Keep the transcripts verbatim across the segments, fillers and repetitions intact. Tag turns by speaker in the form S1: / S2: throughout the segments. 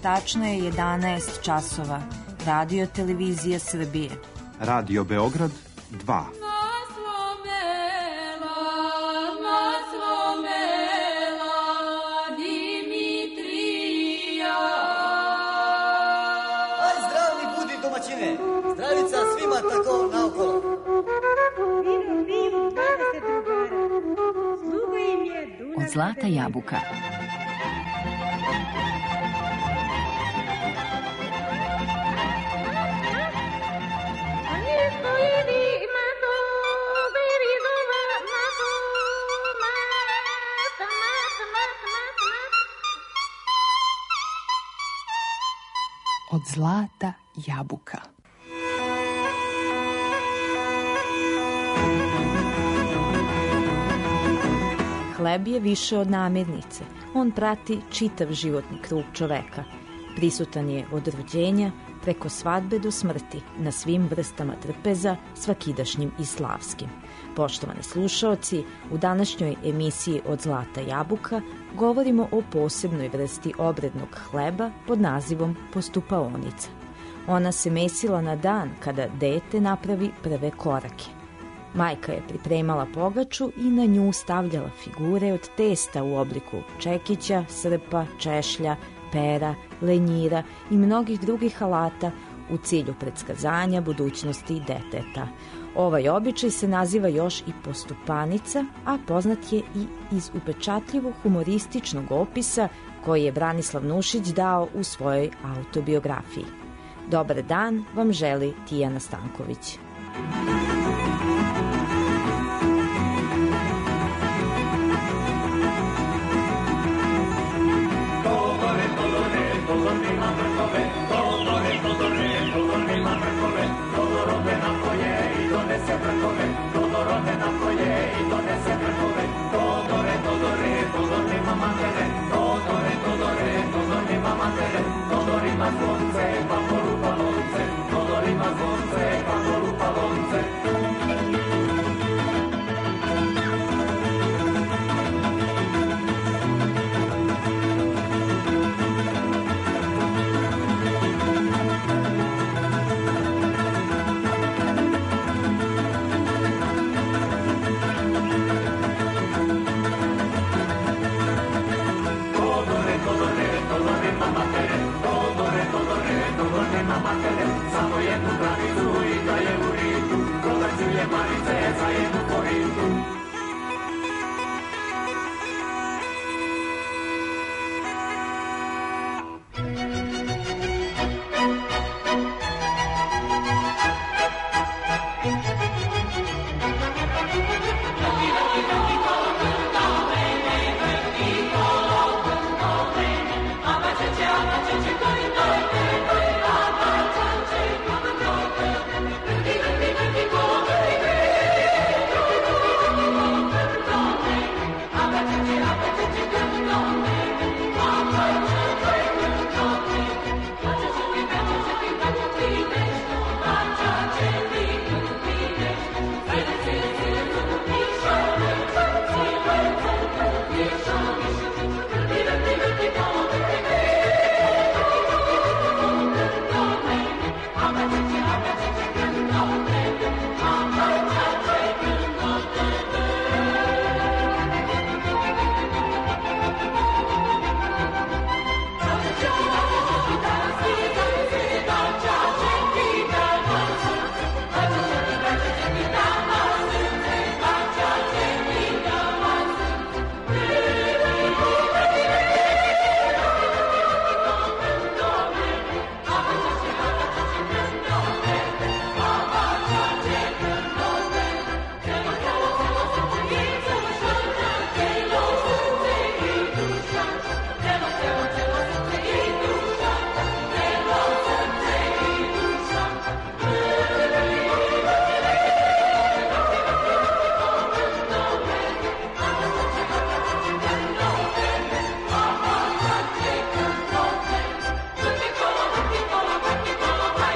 S1: tačno je jedanaest časova. Radio Televizija Srbije.
S2: Radio Beograd dva.
S3: Aj, zdravni budi domaćine. Zdravica svima tako naokolo.
S4: Vivu, vivu, dvadeset drugara. Sluga im je Dunav.
S5: Od Zlata jabuka. Od Zlata jabuka.
S1: Hleb je više od namirnice. On prati čitav životni krug čoveka. Prisutan je od rođenja preko svadbe do smrti, na svim vrstama trpeza, svakidašnjim i slavskim. Poštovani slušaoci, u današnjoj emisiji Od Zlata jabuka govorimo o posebnoj vrsti obrednog hleba pod nazivom postupaonica. Ona se mesila na dan kada dete napravi prve korake. Majka je pripremala pogaču i na nju stavljala figure od testa u obliku čekića, srpa, češlja, pera, lenjira i mnogih drugih alata u cilju predskazanja budućnosti deteta. Ovaj običaj se naziva još i postupanica, a poznat je i iz upečatljivog humorističnog opisa koji je Branislav Nušić dao u svojoj autobiografiji. Dobar dan vam želi Tijana Stanković.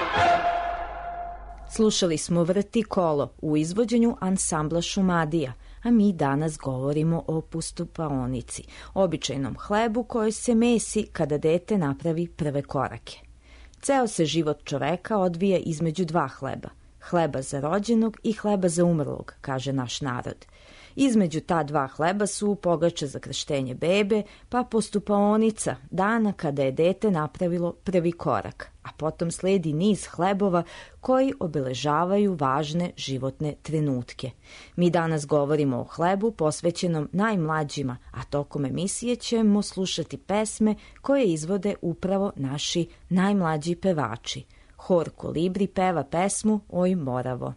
S1: Slušali smo Vrti kolo u izvođenju ansambla Šumadija, a mi danas govorimo o pustopaonici, običajnom hlebu koji se mesi kada dete napravi prve korake. Ceo se život čoveka odvija između dva hleba, hleba za rođenog i hleba za umrlog, kaže naš narod. Između ta dva hleba su pogača za krštenje bebe, pa postupaonica, dana kada je dete napravilo prvi korak, a potom sledi niz hlebova koji obeležavaju važne životne trenutke. Mi danas govorimo o hlebu posvećenom najmlađima, a tokom emisije ćemo slušati pesme koje izvode upravo naši najmlađi pevači. Hor Kolibri peva pesmu Oj Moravo.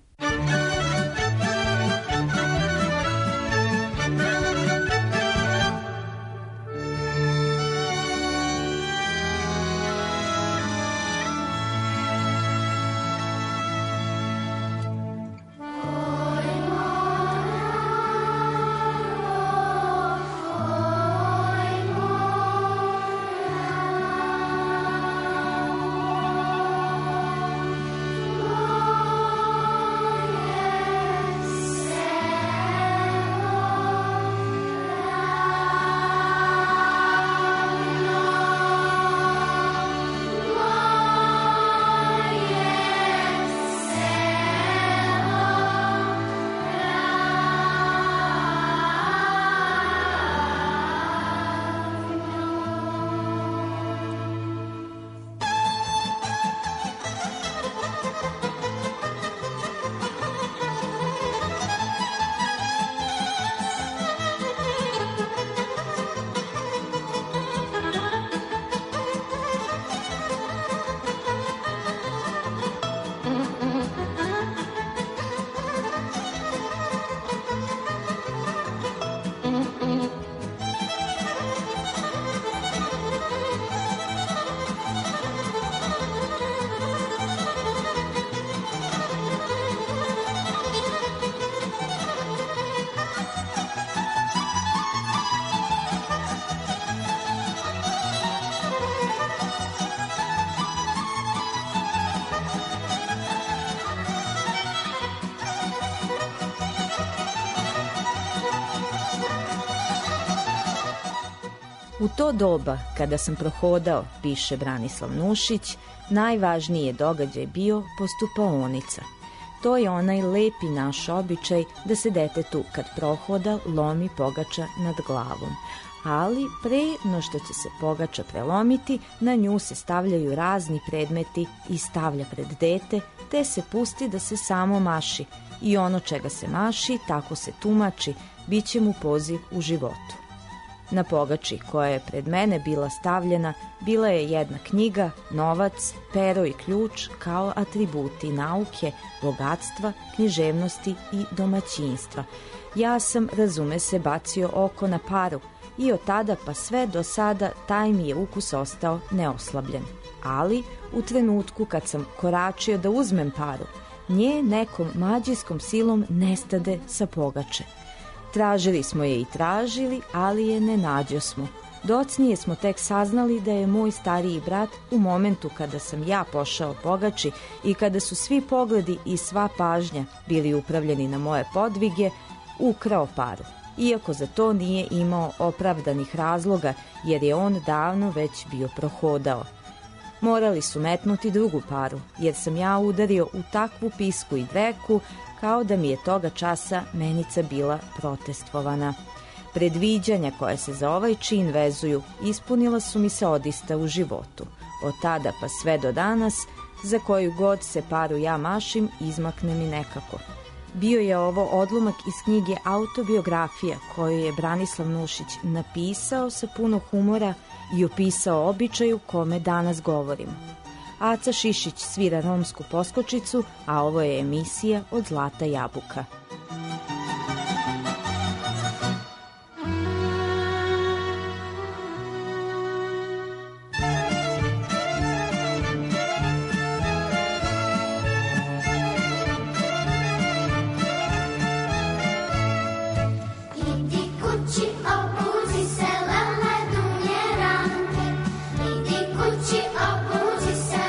S1: U to doba, kada sam prohodao, piše Branislav Nušić, najvažniji je događaj bio postupaonica. To je onaj lepi naš običaj da se detetu kad prohoda lomi pogača nad glavom. Ali pre no što će se pogača prelomiti, na nju se stavljaju razni predmeti i stavlja pred dete, te se pusti da se samo maši. I ono čega se maši, tako se tumači, bit će mu poziv u životu. Na pogači koja je pred mene bila stavljena, bila je jedna knjiga, novac, pero i ključ kao atributi nauke, bogatstva, književnosti i domaćinstva. Ja sam, razume se, bacio oko na paru i od tada pa sve do sada taj mi je ukus ostao neoslabljen. Ali u trenutku kad sam koračio da uzmem paru, nje nekom mađijskom silom nestade sa pogače. Tražili smo je i tražili, ali je ne nađosmo. Docnije smo tek saznali da je moj stariji brat u momentu kada sam ja pošao pogači i kada su svi pogledi i sva pažnja bili upravljeni na moje podvige, ukrao paru. Iako za to nije imao opravdanih razloga, jer je on davno već bio prohodao. Morali su metnuti drugu paru, jer sam ja udario u takvu pisku i dreku, kao da mi je toga časa menica bila protestvovana. Predviđanja koje se za ovaj čin vezuju ispunila su mi se odista u životu. Od tada pa sve do danas, za koju god se paru ja mašim, izmakne mi nekako. Bio je ovo odlomak iz knjige Autobiografija koju je Branislav Nušić napisao sa puno humora i opisao običaju kome danas govorimo. Aca Šišić svira romsku poskočicu, a ovo je emisija Od zlata jabuka.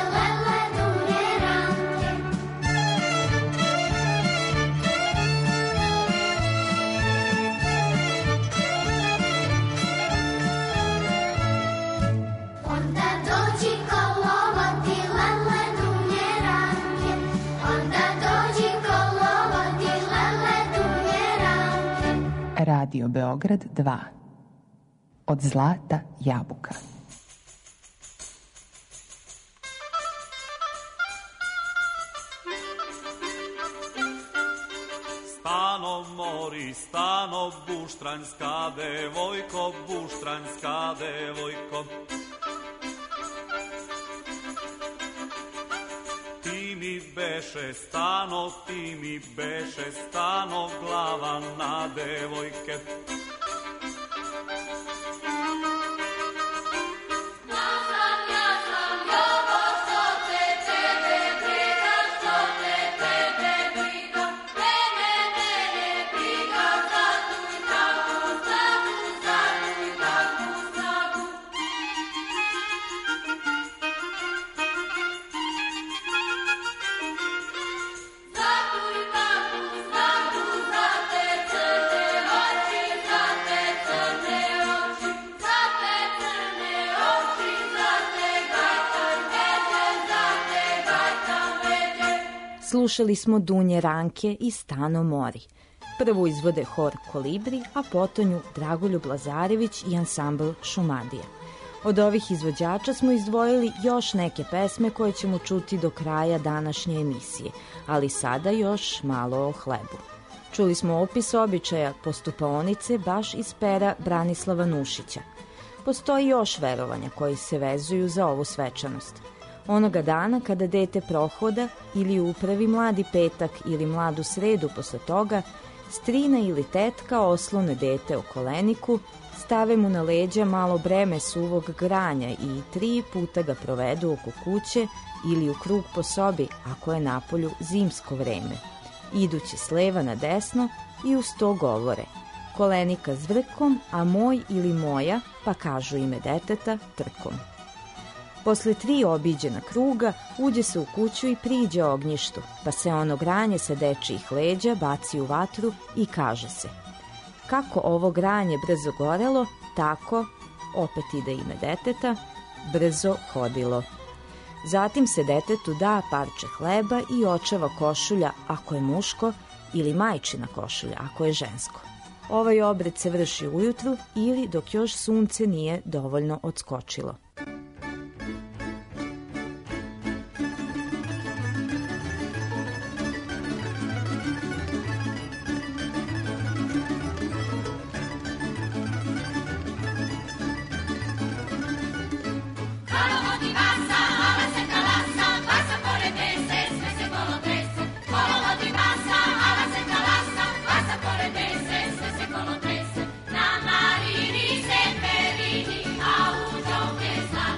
S6: Idi
S5: Radio Beograd dva. Od zlata jabuka.
S6: Stano mori, stano buštranska devojko, buštranska devojko. Ti mi beše stano, ti mi beše stano, glava na devojke.
S1: Slušali smo Dunje Ranke i Stano mori. Prvo izvode hor Kolibri, a potonju Dragoljub Lazarević i ansambl Šumadija. Od ovih izvođača smo izdvojili još neke pesme koje ćemo čuti do kraja današnje emisije, ali sada još malo o hlebu. Čuli smo opis običaja postupaonice baš iz pera Branislava Nušića. Postoji još verovanja koji se vezuju za ovu svečanost. Onoga dana kada dete prohoda ili upravi mladi petak ili mladu sredu posle toga, strina ili tetka oslone dete o koleniku, stave mu na leđa malo breme suvog granja i tri puta ga provedu oko kuće ili u krug po sobi ako je napolju zimsko vreme, idući s leva na desno i uz to govore kolenika zvrkom, a moj ili moja, pa kažu ime deteta trkom. Posle tri obiđena kruga uđe se u kuću i priđe ognjištu, pa se ono granje sa dečijih leđa baci u vatru i kaže se: kako ovo granje brzo gorelo, tako, opet ide ime deteta, brzo hodilo. Zatim se detetu da parče hleba i očeva košulja ako je muško ili majčina košulja ako je žensko. Ovaj obred se vrši ujutru ili dok još sunce nije dovoljno odskočilo.
S7: Na marini, semperini, a u džonke zna.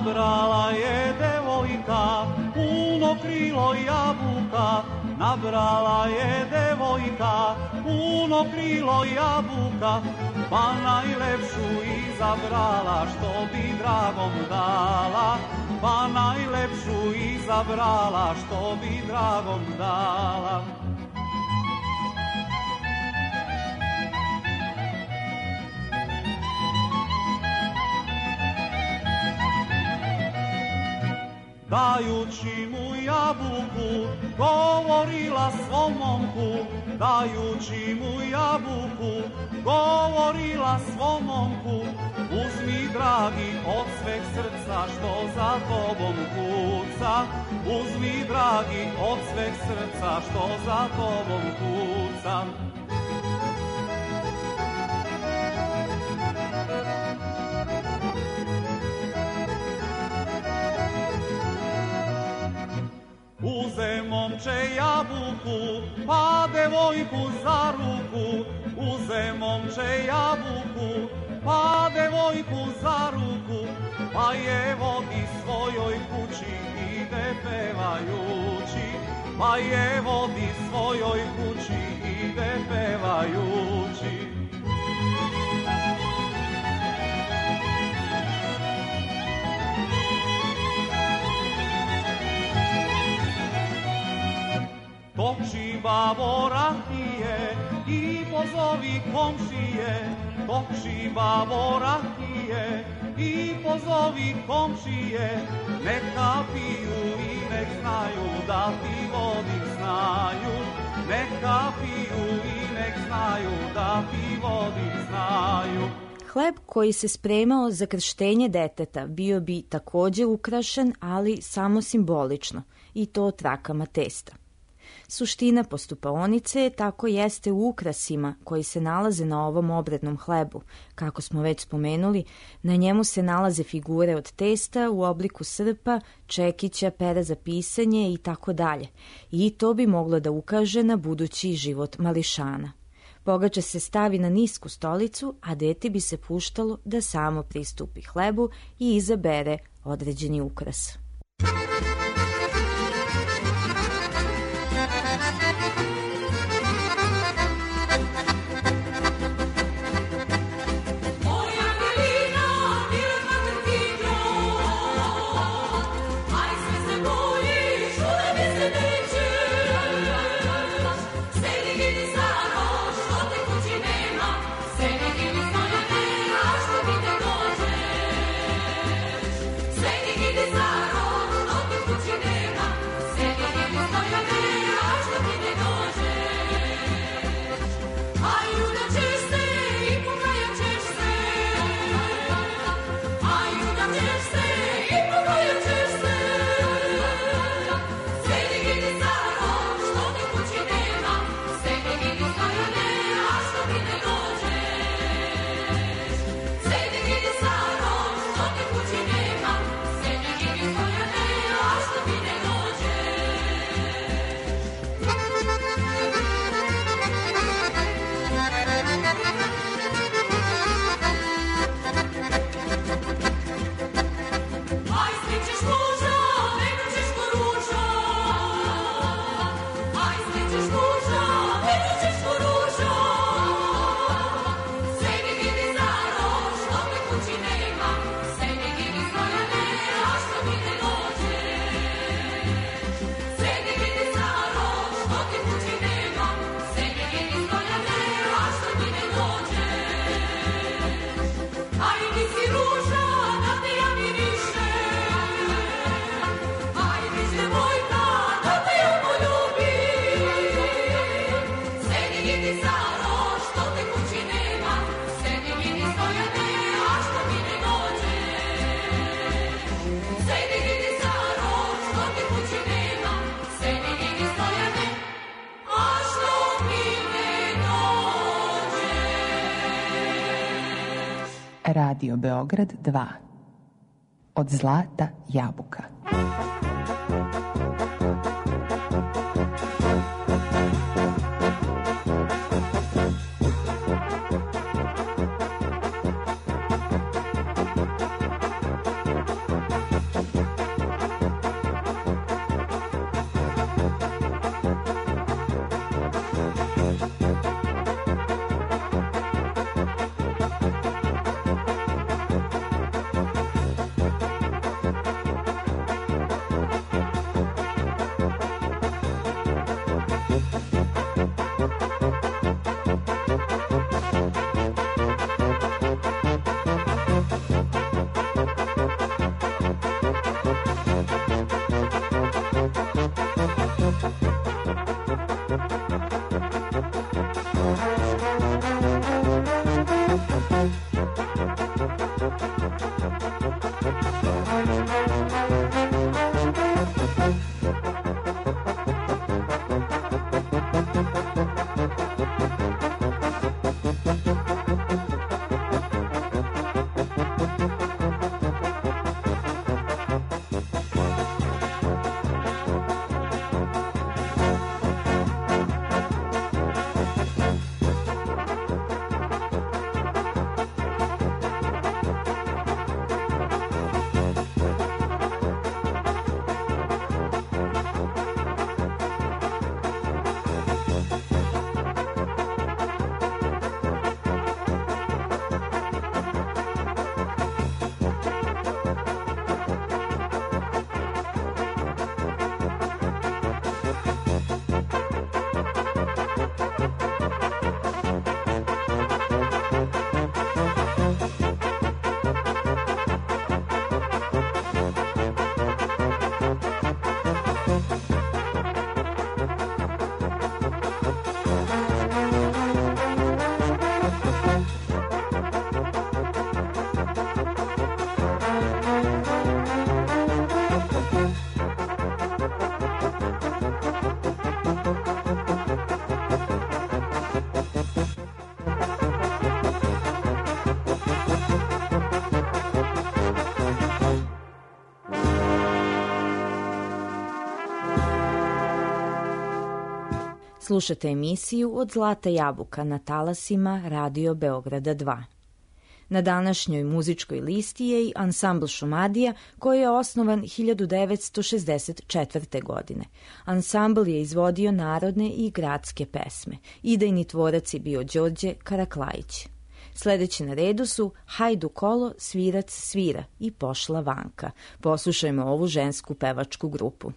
S6: nabrala je devojka puno krilo jabuka, nabrala je devojka puno krilo jabuka, pa najlepšu izabrala što bi dragom dala, pa najlepšu izabrala što bi dragom dala. Dajući mu jabuku, govorila svom momku, dajući mu jabuku, govorila svom momku, uzmi dragi od sveg srca što za tobom kuca, uzmi dragi od sveg srca što za tobom kuca. Uze momče jabuku, pa devojku za ruku, uze momče jabuku, pa devojku za ruku, pa je vodi svojoj kući ide pevajući, pa je vodi svojoj kući ide pevajući. Toči babo rakije i pozovi komšije, toči babo rakije i pozovi komšije, neka piju i nek znaju da ti vodik znaju, neka piju i nek znaju da ti vodik znaju.
S1: Hleb koji se spremao za krštenje deteta bio bi također ukrašen, ali samo simbolično, i to trakama testa. Suština postupaonice tako jeste u ukrasima koji se nalaze na ovom obrednom hlebu. Kako smo već spomenuli, na njemu se nalaze figure od testa u obliku srpa, čekića, pera za pisanje i tako dalje. I to bi moglo da ukaže na budući život mališana. Pogača se stavi na nisku stolicu, a dete bi se puštalo da samo pristupi hlebu i izabere određeni ukras.
S5: Radio Beograd dva. Od zlata jabuka.
S1: Slušate emisiju Od zlata jabuka na talasima Radio Beograda dva. Na današnjoj muzičkoj listi je i ansambl Šumadija koji je osnovan hiljadu devetsto šezdeset četvrte. godine. Ansambl je izvodio narodne i gradske pesme. Idejni tvorac je bio Đorđe Karaklajić. Sledeći na redu su Hajdu kolo, svirac svira i Pošla Vanka. Poslušajmo ovu žensku pevačku grupu.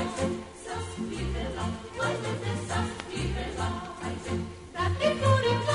S7: Put it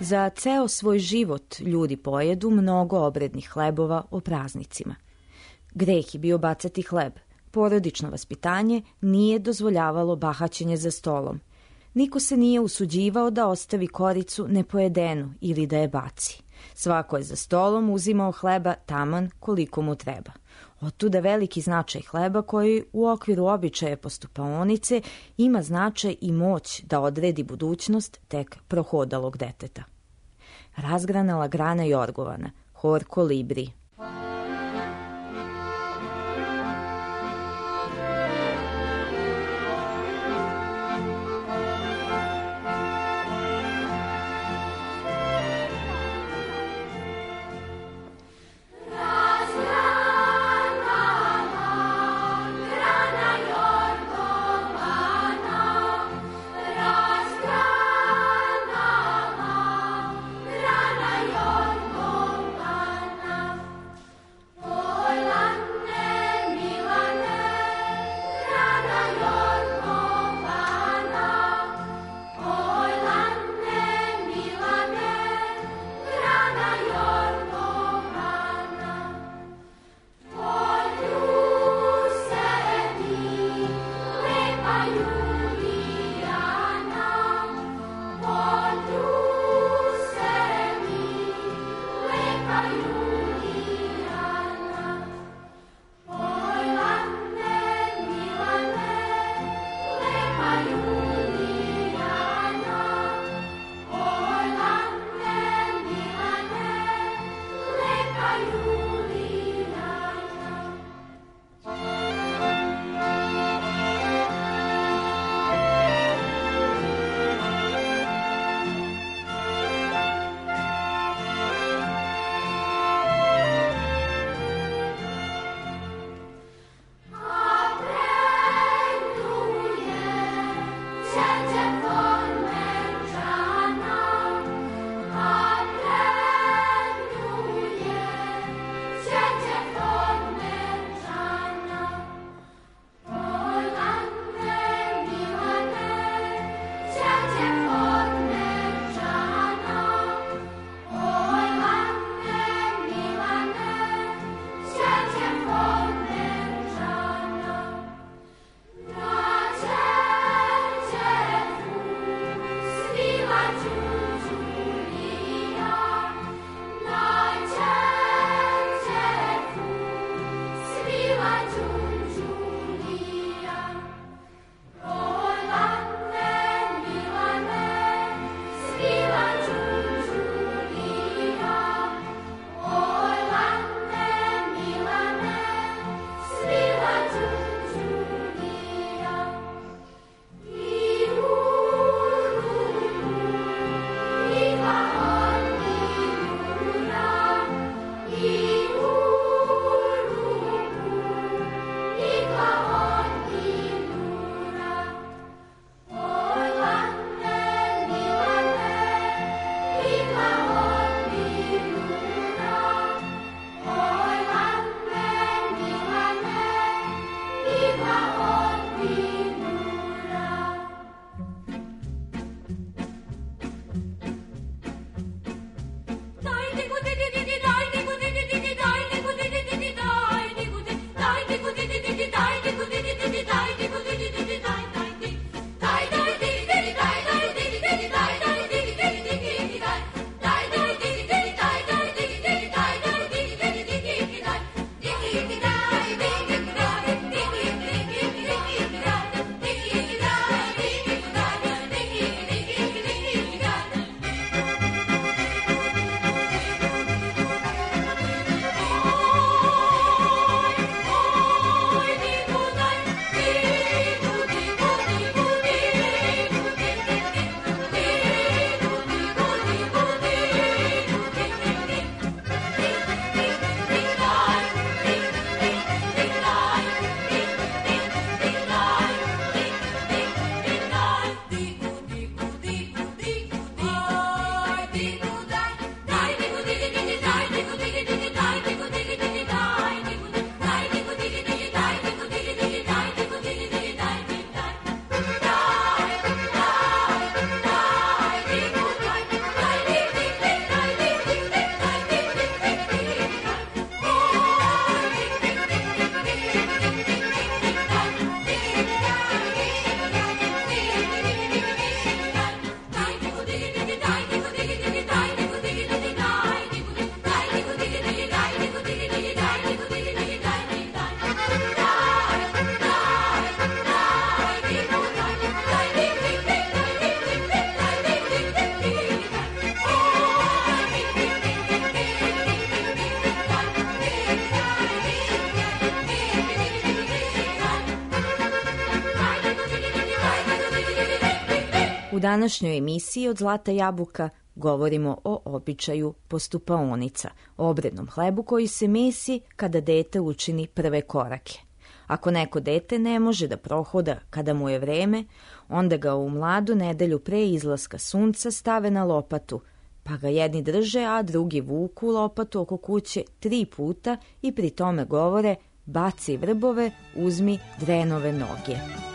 S1: Za ceo svoj život ljudi pojedu mnogo obrednih hlebova o praznicima. Greh je bio bacati hleb. Porodično vaspitanje nije dozvoljavalo bahaćenje za stolom. Niko se nije usuđivao da ostavi koricu nepojedenu ili da je baci. Svako je za stolom uzimao hleba taman koliko mu treba. Otuda veliki značaj hleba koji u okviru običaja postupaonice ima značaj i moć da odredi budućnost tek prohodalog deteta. Razgranala grana jorgovana, hor kolibri. U današnjoj emisiji Od zlata jabuka govorimo o običaju postupaonica, obrednom hlebu koji se mesi kada dete učini prve korake. Ako neko dete ne može da prohoda kada mu je vreme, onda ga u mladu nedelju pre izlaska sunca stave na lopatu, pa ga jedni drže, a drugi vuku lopatu oko kuće tri puta i pri tome govore: baci vrbove, uzmi drenove noge.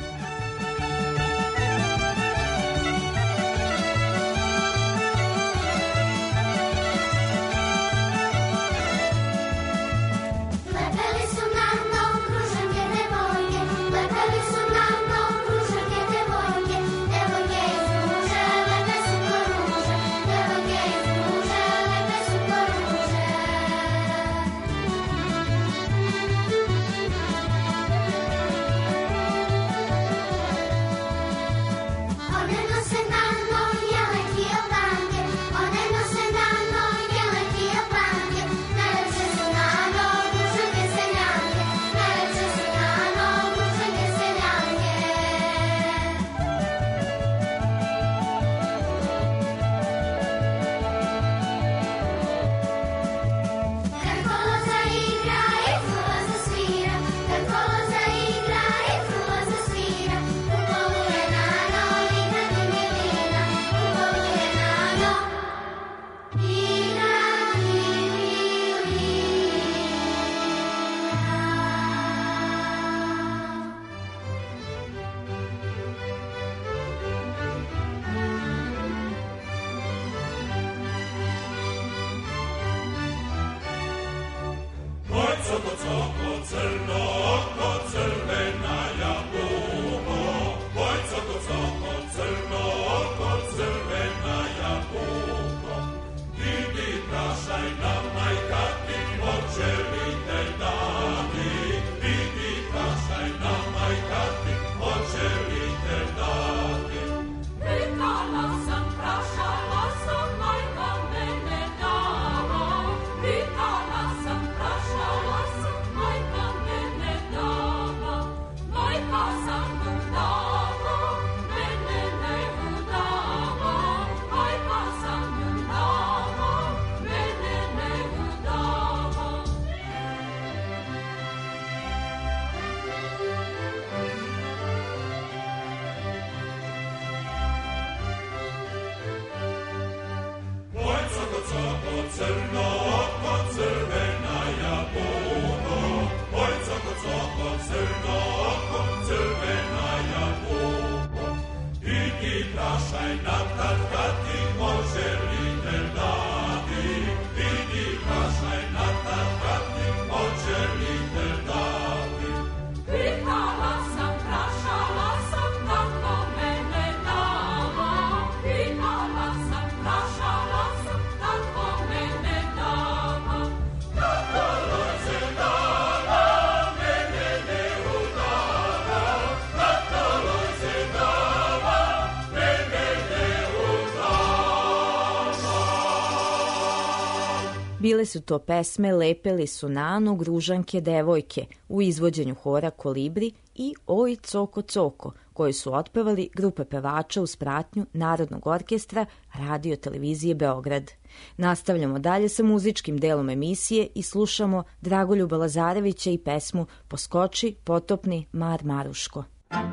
S1: Bile su to pesme Lepeli su nanu Gružanke devojke u izvođenju hora Kolibri i Oj coko coko, koji su otpevali grupe pevača uz pratnju Narodnog orkestra Radio televizije Beograd. Nastavljamo dalje sa muzičkim delom emisije i slušamo Dragoljuba Lazarevića i pesmu Poskoči, potopni Mar Maruško.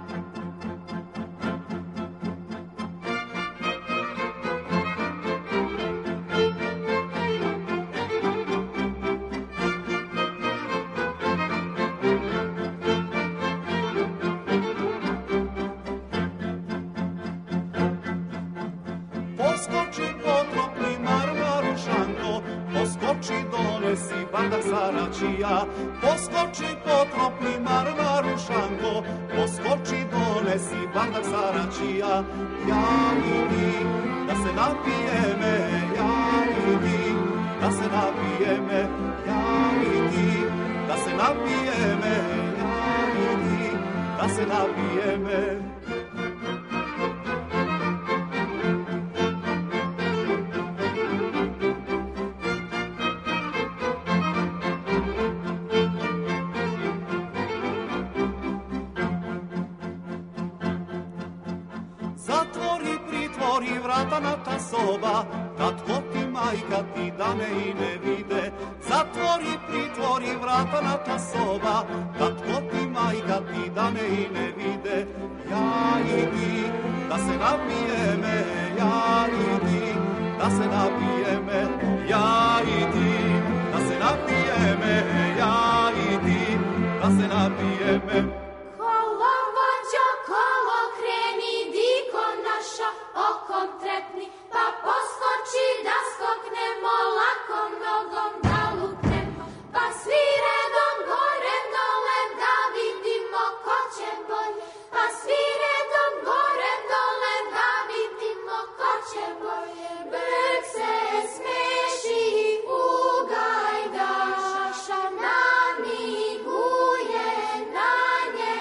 S7: Poskoči potopni Marmarušanko, poskoči donesi bardak saračija. Ja i ti, da se napijeme, ja i ti, da se napijeme, ja i ti, da se napijeme, ja i ti, da se napijeme. Zatvori, pritvori vrata na ta soba, tatko ti, majka ti da me i ne vide. Zatvori, pritvori vrata na ta soba, tatko ti, majka ti da me i ne vide. Ja i ti, da se napijeme, ja i ti, da se napijeme, ja i ti, da se napijeme, ja i ti, da se napijeme.
S8: Kolovođo, kolo kreni, diko naša okom trepni, pa poskoči da skoknemo, lakom nogom da lupnemo, pa svi redom gore dole da vidimo ko će bolje, pa svi redom gore dole da vidimo ko će bolje. Brk se smeši, ugajdaša namiguje na nje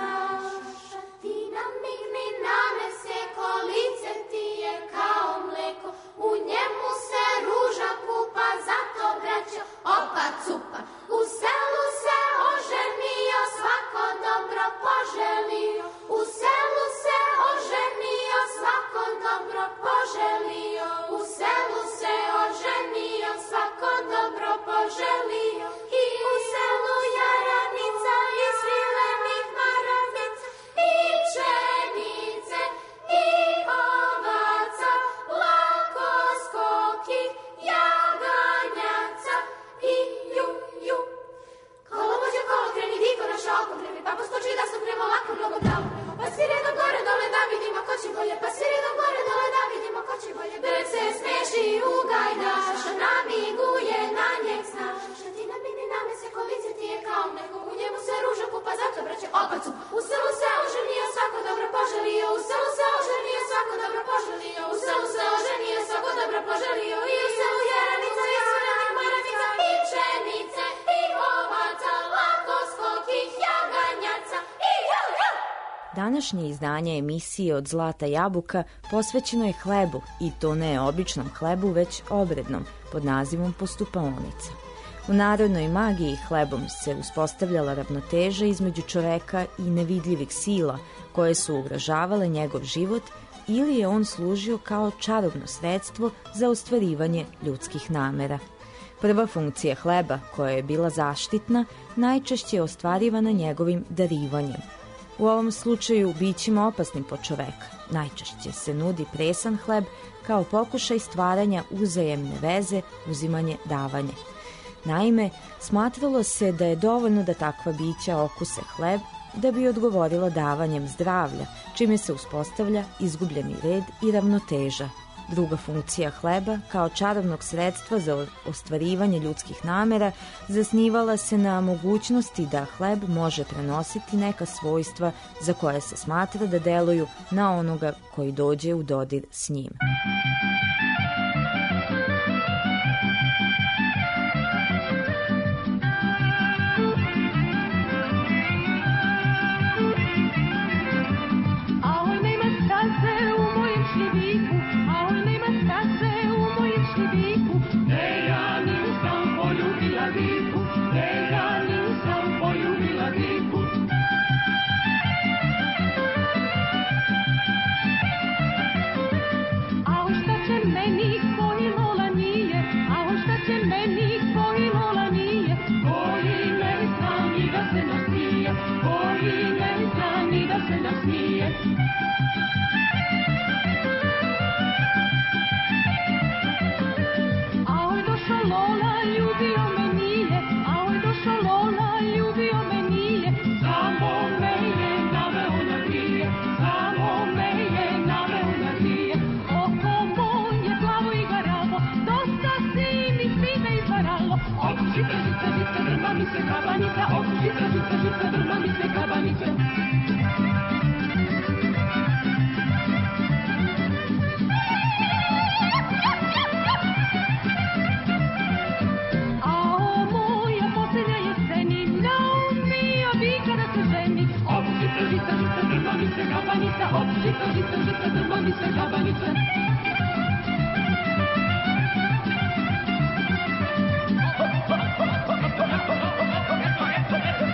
S8: snaša. Ti namigni na me se, kolice ti je kao mleko, u njemu se ruža kupa, zato braćo opa cupa. U selu se oženio, svako dobro poželio, u selu se oženio, svako dobro poželio, u selu se oženio, svako dobro poželio. I u selu jaranica i svilenih maravica, i pšenice, i ovaca, lako skokih jaganjaca, i ju, ju. Kolovođo, kolo kreni, diko naša okom trepni, pa poskoči da stupnemo, lako mnogo da lupnemo, pa svi redom gore dole da vidimo ko će bolje, pa svi redom gore dole da vidimo ko će bolje. Brk se smeši, ugajdaša namiguje na njeg snaša. Ti namigni na me se, kolice ti je kao mleko, u njemu se ruža kupa, zato braće opa cupa. U selu se oženio, svako dobro poželio, u selu se oženio, svako dobro poželio, u selu se oženio, svako dobro poželio. I u selu jaranica i svilenih maravica, i pšenice, i ovaca, lako skokih jaganjaca, i ju, ju.
S1: Današnje izdanje emisije Od zlata jabuka posvećeno je hlebu, i to ne običnom hlebu, već obrednom, pod nazivom postupaonica. U narodnoj magiji hlebom se uspostavljala ravnoteža između čoveka i nevidljivih sila koje su ugrožavale njegov život, ili je on služio kao čarobno sredstvo za ostvarivanje ljudskih namera. Prva funkcija hleba, koja je bila zaštitna, najčešće je ostvarivana njegovim darivanjem. U ovom slučaju bićima opasnim po čoveka najčešće se nudi presan hleb kao pokušaj stvaranja uzajemne veze, uzimanje, davanje. Naime, smatralo se da je dovoljno da takva bića okuse hleb da bi odgovorila davanjem zdravlja, čime se uspostavlja izgubljeni red i ravnoteža. Druga funkcija hleba, kao čarobnog sredstva za ostvarivanje ljudskih namera, zasnivala se na mogućnosti da hleb može prenositi neka svojstva za koje se smatra da deluju na onoga koji dođe u dodir s njim.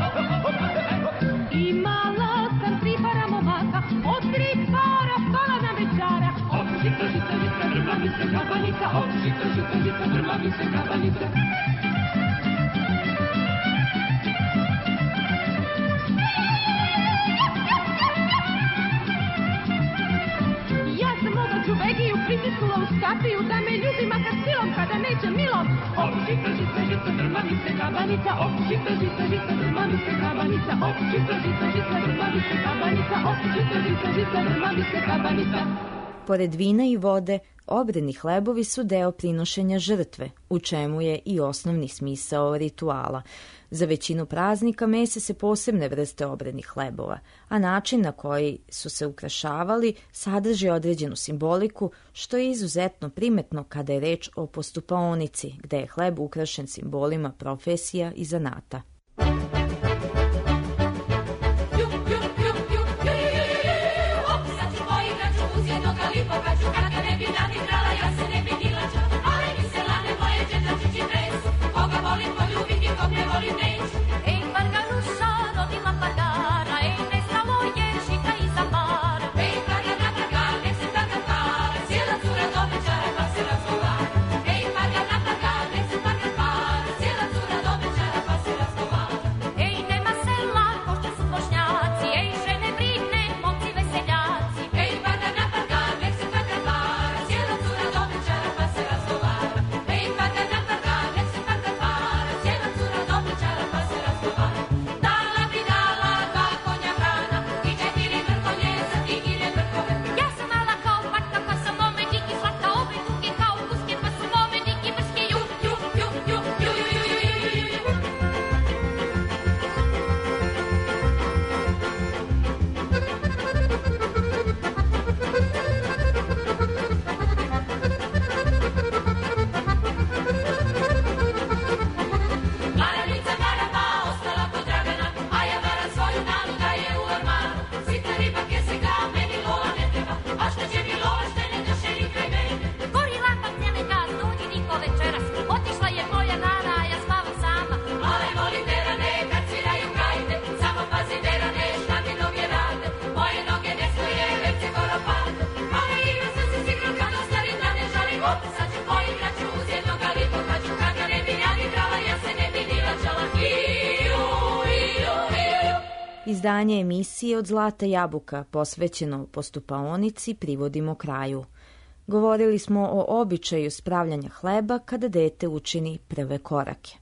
S9: Imala sam tri para momaka, od tri para pala na se kabanica, op, žito, žito, žito, drma mi se kabanica. Ja sam obaću vegiju pritisnula u skapiju, da me ljubi makar silom kada neće milom. Op, žito, žito, žito, drma mi se kabanica, op, žito, žito, žito, drma mi se kabanica, op, žito, žito, žito, drma mi se kabanica, op, žito, žito, žito, drma mi se kabanica.
S1: Pored vina i vode, obreni hlebovi su deo prinošenja žrtve, u čemu je i osnovni smisao rituala. Za većinu praznika mese se posebne vrste obrednih hlebova, a način na koji su se ukrašavali sadrži određenu simboliku, što je izuzetno primetno kada je reč o postupaonici, gde je hleb ukrašen simbolima profesija i zanata. Izdanje emisije Od zlata jabuka posvećeno postupaonici privodimo kraju. Govorili smo o običaju spravljanja hleba kada dete učini prve korake.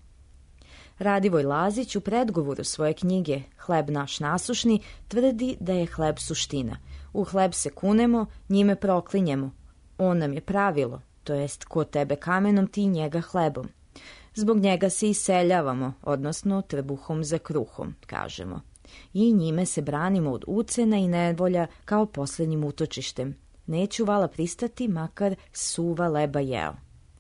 S1: Radivoj Lazić u predgovoru svoje knjige Hleb naš nasušni tvrdi da je hleb suština. U hleb se kunemo, njime proklinjemo. On nam je pravilo, to jest ko tebe kamenom, ti njega hlebom. Zbog njega se iseljavamo, odnosno trbuhom za kruhom, kažemo. I njime se branimo od ucena i nevolja kao posljednjim utočištem. Neću vala pristati, makar suva leba jeo.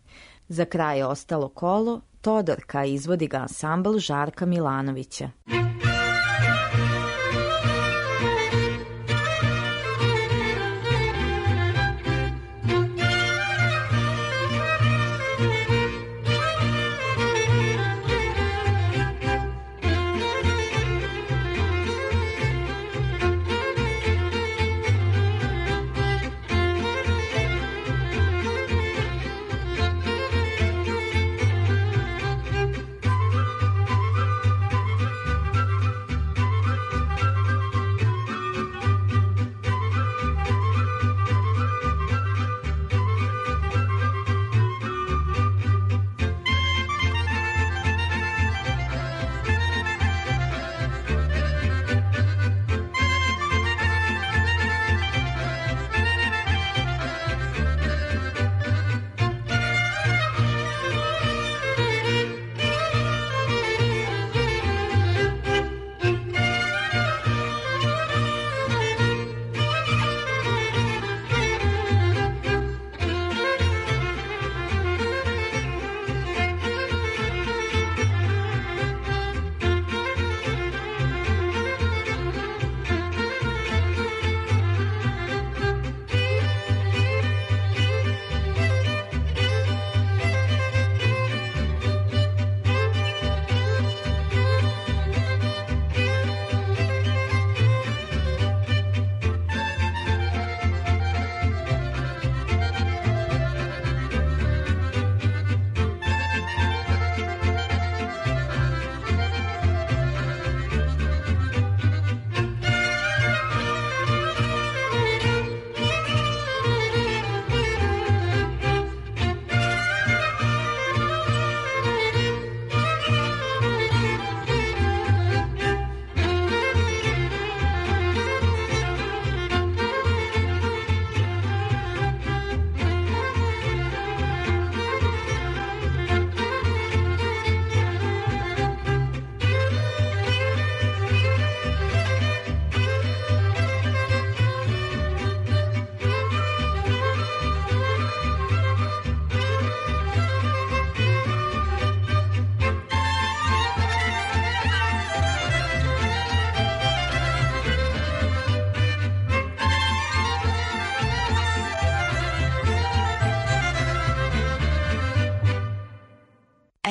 S1: Za kraj je ostalo kolo, Todorka, izvodi ga ansambl Žarka Milanovića.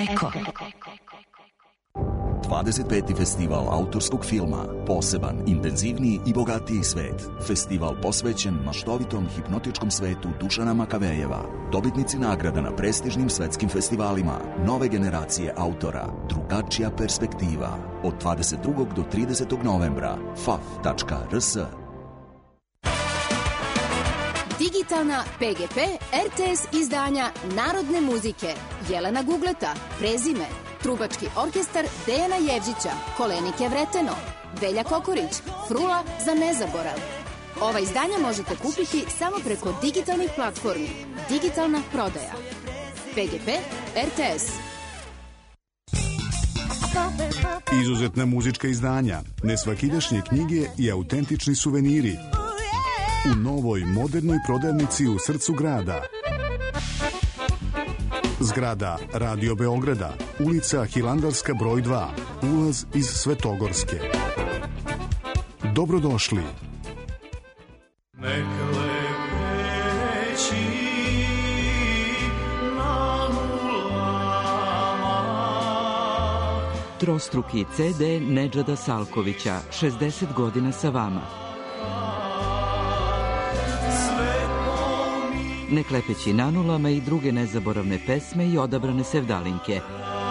S1: Eko.
S10: dvadeset peti festival autorskog filma, poseban, intenzivniji i bogatiji svet. Festival posvećen maštovitom hipnotičkom svetu Dušana Makavejeva. Dobitnici nagrada na prestižnim svetskim festivalima, nove generacije autora, drugačija perspektiva. Od dvadeset drugog do tridesetog novembra. f a f tačka r s.
S11: Digitalna P G P R T S izdanja Narodne muzike. Jelena Gugleta, Prezime. Trubački orkestar Dejana Jevđića, Kolenike Vreteno, Velja Kokorić, Frula za nezaborav. Ova izdanja možete kupiti samo preko digitalnih platformi. Digitalna prodaja. P G P R T S.
S12: Izuzetna muzička izdanja, nesvakidašnje knjige i autentični suveniri. U novoj modernoj prodavnici u srcu grada. Zgrada Radio Beograda, ulica Hilandarska broj dva, ulaz iz Svetogorske. Dobrodošli.
S6: Neka lepeći na nulama.
S13: Trostruki C D Nedžada Salkovića, šezdeset godina sa vama. Neklepeći na nulama i druge nezaboravne pesme i odabrane sevdalinke.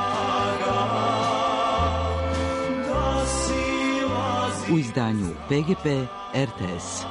S13: U izdanju P G P R T S.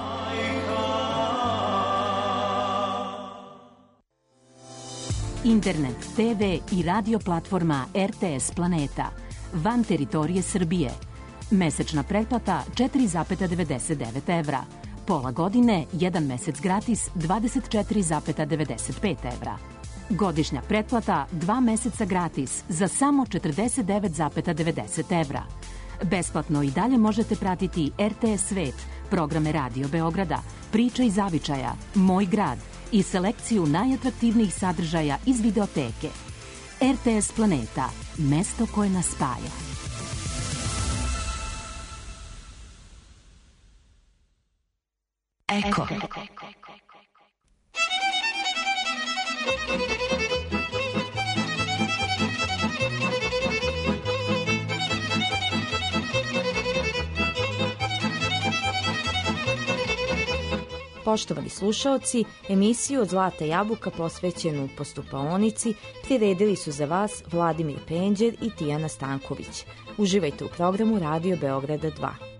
S14: Internet, T V i radio platforma R T S Planeta. Van teritorije Srbije. Mesečna pretplata četiri zarez devedeset devet evra. Pola godine, jedan mesec gratis, dvadeset četiri zarez devedeset pet evra. Godišnja pretplata, dva meseca gratis, za samo četrdeset devet zarez devedeset evra. Besplatno i dalje možete pratiti R T S Svet, programe Radio Beograda, Priče iz zavičaja, Moj grad i selekciju najatraktivnijih sadržaja iz videoteke. R T S Planeta, mesto koje nas spaja.
S1: Eko. Poštovani slušaoci, emisiju Od zlata jabuka posvećenu postupaonici priredili su za vas Vladimir Penđer i Tijana Stanković. Uživajte u programu Radio Beograda dva.